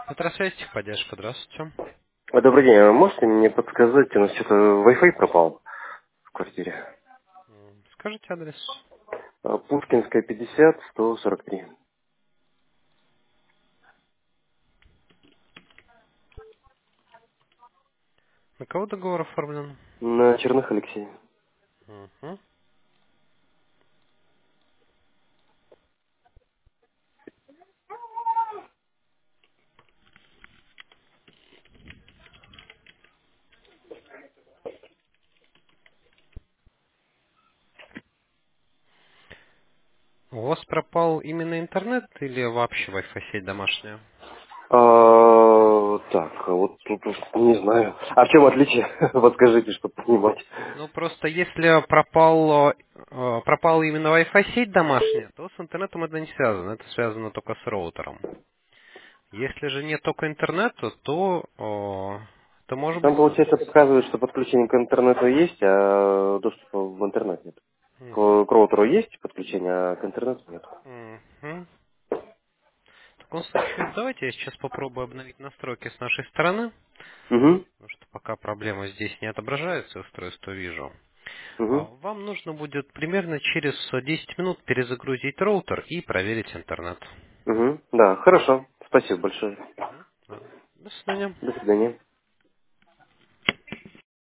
Метросвязь, поддержка, здравствуйте. Добрый день. А можете мне подсказать, у нас что-то Wi-Fi пропал в квартире? Скажите адрес. Пушкинская, 50, 143. На кого договор оформлен? На Черных Алексей. Мгм. У вас пропал именно интернет или вообще Wi-Fi сеть домашняя? Так, вот тут уж не знаю. А в чем отличие? Подскажите, чтобы понимать. Ну, просто если пропал именно Wi-Fi сеть домашняя, то с интернетом это не связано. Это связано только с роутером. Если же нет только интернета, то может быть... Там, получается, показывает, что подключение к интернету есть, а доступа в интернет нет. К роутеру есть подключение, а к интернету нет. Мгм. В таком случае, давайте я сейчас попробую обновить настройки с нашей стороны. Угу, Потому что пока проблема здесь не отображается, устройство вижу. угу, Вам нужно будет примерно через 10 минут перезагрузить роутер и проверить интернет. угу. Да, хорошо. Спасибо большое. Мгм. Да. До свидания. До свидания.